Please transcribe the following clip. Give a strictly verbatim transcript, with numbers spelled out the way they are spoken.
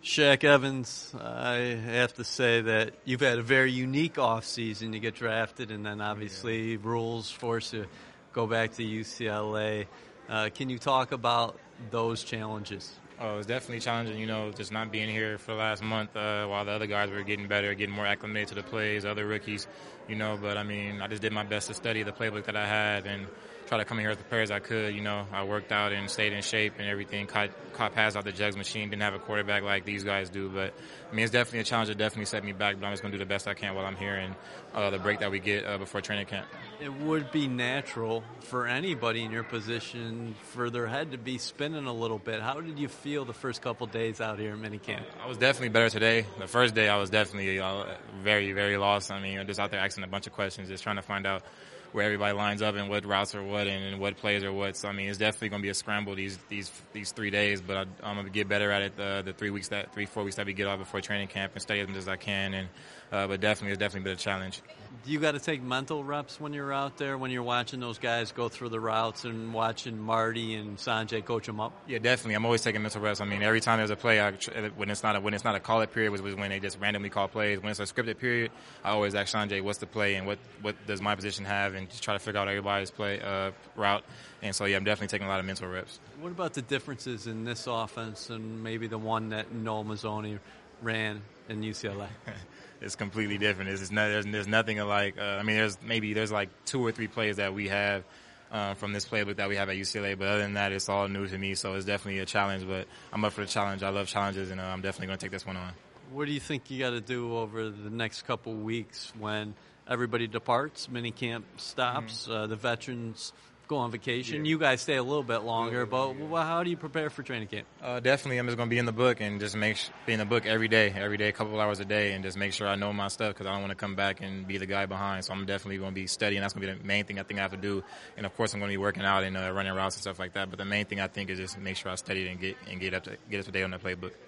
Shaq Evans, I have to say that you've had a very unique offseason. You get drafted, and then obviously yeah. rules force you to go back to U C L A. Uh, can you talk about those challenges? Oh, it was definitely challenging, you know, just not being here for the last month uh, while the other guys were getting better, getting more acclimated to the plays, other rookies, you know. But, I mean, I just did my best to study the playbook that I had and try to come in here as prepared as I could. You know, I worked out and stayed in shape and everything, caught, caught passes out the jugs machine, didn't have a quarterback like these guys do. But, I mean, it's definitely a challenge. It definitely set me back, but I'm just going to do the best I can while I'm here and uh, the break that we get uh, before training camp. It would be natural for anybody in your position for their head to be spinning a little bit. How did you feel the first couple days out here in minicamp? I was definitely better today. The first day I was definitely uh, very, very lost. I mean, just out there asking a bunch of questions, just trying to find out where everybody lines up and what routes are what and, and what plays are what. So, I mean, it's definitely going to be a scramble these these these three days, but I, I'm going to get better at it the, the three weeks, that three, four weeks that we get off before training camp and study as much as I can. And uh, But definitely, it's definitely been a challenge. You got to take mental reps when you're out there, when you're watching those guys go through the routes and watching Marty and Sanjay coach them up? Yeah, definitely. I'm always taking mental reps. I mean, every time there's a play, I, when it's not a, when it's not a call-up period, which was when they just randomly call plays. When it's a scripted period, I always ask Sanjay, what's the play and what, what does my position have, and just try to figure out everybody's play uh, route. And so, yeah, I'm definitely taking a lot of mental reps. What about the differences in this offense and maybe the one that Noel Mazzoni ran in U C L A? It's completely different. It's, it's not, there's, there's nothing like, uh, I mean, there's maybe there's like two or three plays that we have uh, from this playbook that we have at U C L A, but other than that, it's all new to me, so it's definitely a challenge, but I'm up for the challenge. I love challenges, and uh, I'm definitely going to take this one on. What do you think you got to do over the next couple weeks when everybody departs, minicamp stops, mm-hmm. uh, the veterans go on vacation? Yeah. You guys stay a little bit longer, but yeah. well, how do you prepare for training camp? Uh, definitely, I'm just going to be in the book and just make sh- be in the book every day, every day, a couple of hours a day, and just make sure I know my stuff because I don't want to come back and be the guy behind. So I'm definitely going to be studying. That's going to be the main thing I think I have to do. And of course, I'm going to be working out and uh, running routes and stuff like that. But the main thing I think is just make sure I study and get and get up to get up to date on the playbook.